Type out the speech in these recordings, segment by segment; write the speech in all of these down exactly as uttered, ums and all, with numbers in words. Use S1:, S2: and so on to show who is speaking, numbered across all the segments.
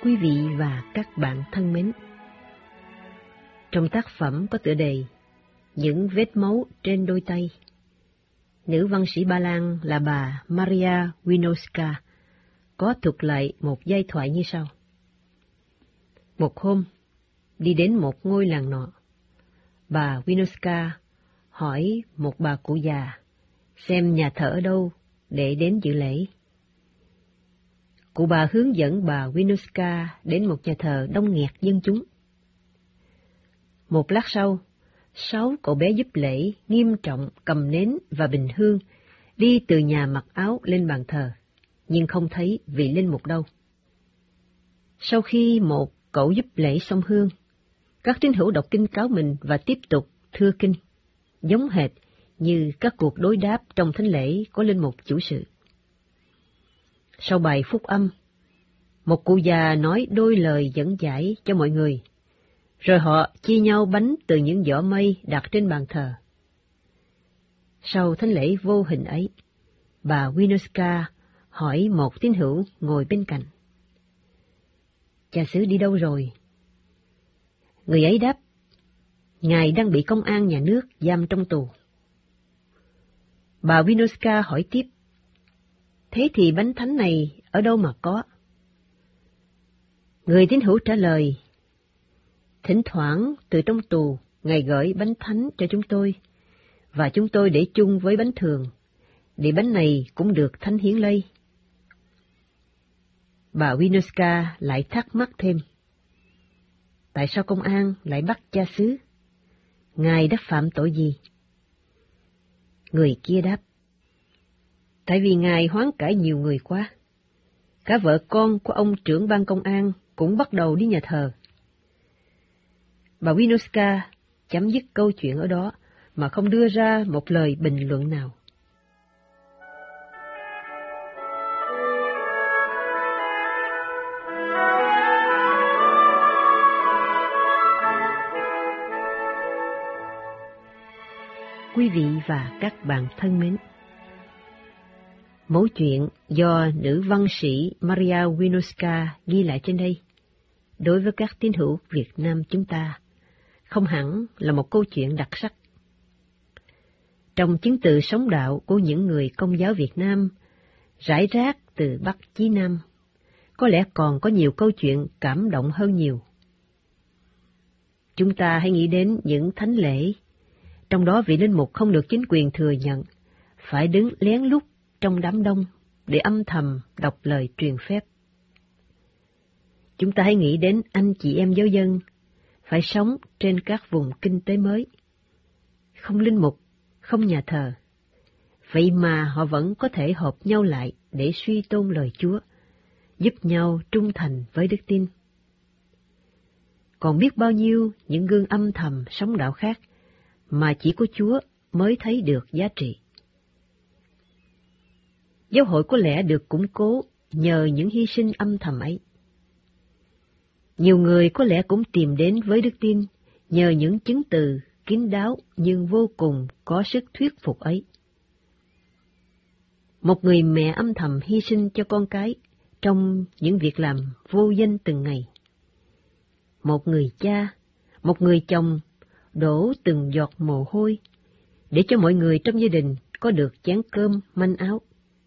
S1: Quý vị và các bạn thân mến, trong tác phẩm có tựa đề Những vết máu trên đôi tay, nữ văn sĩ Ba Lan là bà Maria Winowska có thuật lại một giai thoại như sau. Một hôm, đi đến một ngôi làng nọ, bà Winowska hỏi một bà cụ già xem nhà thờ ở đâu để đến dự lễ. Cụ bà hướng dẫn bà Winowska đến một nhà thờ đông nghẹt dân chúng. Một lát sau, sáu cậu bé giúp lễ nghiêm trọng cầm nến và bình hương đi từ nhà mặc áo lên bàn thờ, nhưng không thấy vị linh mục đâu. Sau khi một cậu giúp lễ xong hương, các tín hữu đọc kinh cáo mình và tiếp tục thưa kinh, giống hệt như các cuộc đối đáp trong thánh lễ có linh mục chủ sự. Sau bài phúc âm, một cụ già nói đôi lời dẫn giải cho mọi người, rồi họ chia nhau bánh từ những giỏ mây đặt trên bàn thờ. Sau thánh lễ vô hình ấy, bà Winowska hỏi một tín hữu ngồi bên cạnh: "Cha xứ đi đâu rồi?" Người ấy đáp: "Ngài đang bị công an nhà nước giam trong tù." Bà Winowska hỏi tiếp: "Thế thì bánh thánh này ở đâu mà có?" Người tín hữu trả lời: "Thỉnh thoảng từ trong tù, Ngài gửi bánh thánh cho chúng tôi, và chúng tôi để chung với bánh thường, để bánh này cũng được thánh hiến lây." Bà Winowska lại thắc mắc thêm: "Tại sao công an lại bắt cha xứ? Ngài đã phạm tội gì?" Người kia đáp: "Tại vì Ngài hoán cải nhiều người quá. Cả vợ con của ông trưởng ban công an cũng bắt đầu đi nhà thờ." Bà Winowska chấm dứt câu chuyện ở đó mà không đưa ra một lời bình luận nào. Quý vị và các bạn thân mến, mẫu chuyện do nữ văn sĩ Maria Winowska ghi lại trên đây, đối với các tín hữu Việt Nam chúng ta, không hẳn là một câu chuyện đặc sắc. Trong chứng tự sống đạo của những người Công giáo Việt Nam, rải rác từ Bắc chí Nam, có lẽ còn có nhiều câu chuyện cảm động hơn nhiều. Chúng ta hãy nghĩ đến những thánh lễ, trong đó vị linh mục không được chính quyền thừa nhận, phải đứng lén lút trong đám đông để âm thầm đọc lời truyền phép. Chúng ta hãy nghĩ đến anh chị em giáo dân phải sống trên các vùng kinh tế mới, không linh mục, không nhà thờ, vậy mà họ vẫn có thể hợp nhau lại để suy tôn lời Chúa, giúp nhau trung thành với đức tin. Còn biết bao nhiêu những gương âm thầm sống đạo khác mà chỉ có Chúa mới thấy được giá trị. Giáo hội có lẽ được củng cố nhờ những hy sinh âm thầm ấy. Nhiều người có lẽ cũng tìm đến với đức tin nhờ những chứng từ kín đáo nhưng vô cùng có sức thuyết phục ấy. Một người mẹ âm thầm hy sinh cho con cái trong những việc làm vô danh từng ngày. Một người cha, một người chồng đổ từng giọt mồ hôi để cho mọi người trong gia đình có được chén cơm manh áo.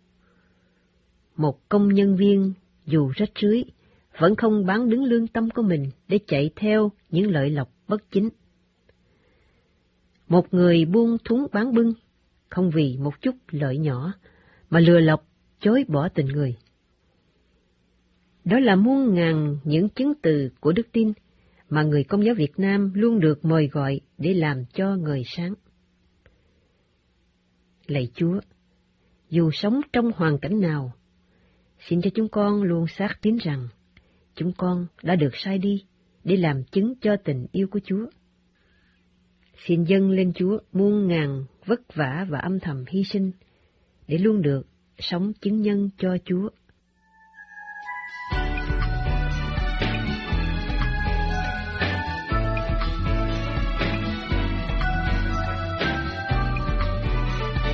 S1: Một công nhân viên dù rách rưới vẫn không bán đứng lương tâm của mình để chạy theo những lợi lộc bất chính. Một người buôn thúng bán bưng, không vì một chút lợi nhỏ mà lừa lọc chối bỏ tình người. Đó là muôn ngàn những chứng từ của đức tin mà người Công giáo Việt Nam luôn được mời gọi để làm cho người sáng. Lạy Chúa, dù sống trong hoàn cảnh nào, xin cho chúng con luôn xác tín rằng chúng con đã được sai đi để làm chứng cho tình yêu của Chúa. Xin dâng lên Chúa muôn ngàn vất vả và âm thầm hy sinh để luôn được sống chứng nhân cho Chúa.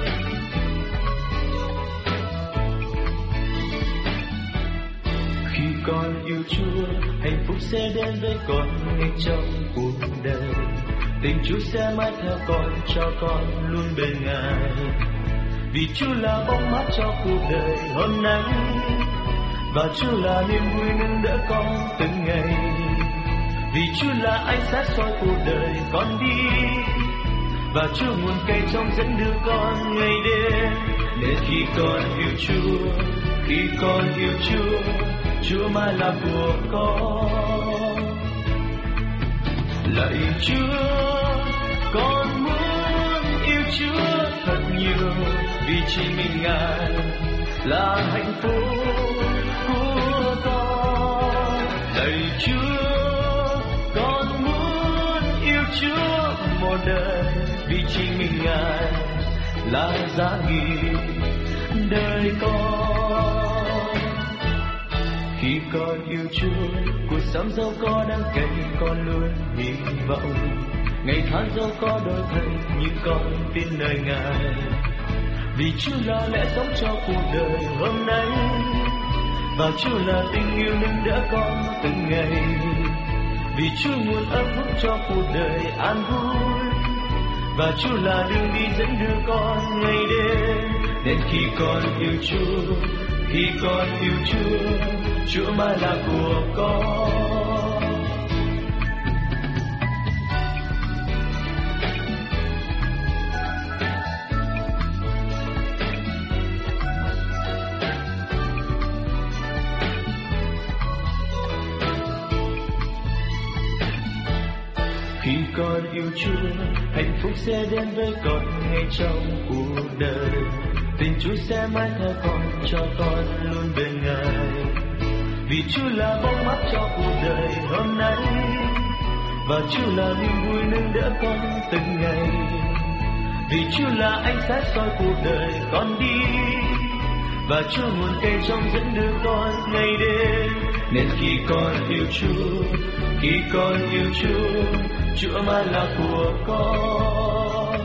S2: Khi con yêu Chúa, hạnh phúc sẽ đến với con ngay trong cuộc đời. Tình Chúa sẽ mãi theo con, cho con luôn bên Ngài. Vì Chúa là bóng mát cho cuộc đời hôm nay, và Chúa là niềm vui nâng đỡ con từng ngày. Vì Chúa là ánh sáng soi cuộc đời con đi, và Chúa nguồn cây trong dẫn đưa con ngày đêm. Nên khi con yêu Chúa, khi con yêu Chúa, Chúa mãi là của con. Lạy Chúa, con muốn yêu Chúa thật nhiều, vì chỉ mình Ngài là hạnh phúc của con. Lạy Chúa, con muốn yêu Chúa một đời, vì chỉ mình Ngài là giá trị đời con. Khi con yêu Chúa, cuộc sống dẫu có đang cay, con luôn hy vọng. Ngày tháng dẫu có đổi thay, nhưng con tin nơi Ngài. Vì Chúa là lẽ sống cho cuộc đời hôm nay, và Chúa là tình yêu nâng đỡ con từng ngày. Vì Chúa nguồn ấm phúc cho cuộc đời an vui, và Chúa là đường đi dẫn đưa con ngày đêm. Nên khi con yêu Chúa, khi con yêu Chúa, Chúa mãi là của con. Khi con yêu Chúa, hạnh phúc sẽ đến với con ngay trong cuộc đời. Tình Chúa sẽ mãi theo con, cho con luôn bên Ngài. Vì Chúa là bóng mát cho cuộc đời hôm nay, và Chúa là niềm vui nâng đỡ con từng ngày. Vì Chúa là ánh sáng soi cuộc đời con đi, và Chúa nguồn cây trong dẫn đưa con ngày đêm. Nên khi con yêu Chúa, khi con yêu Chúa, Chúa mãi là của con.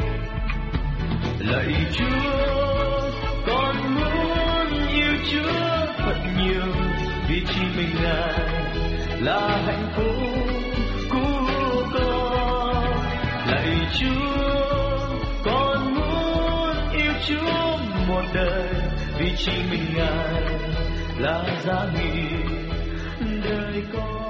S2: Lạy Chúa, con muốn yêu Chúa thật nhiều, vì chỉ mình Ngài là hạnh phúc của con. Lạy Chúa, con muốn yêu Chúa một đời, vì chỉ mình Ngài là giá trị đời con.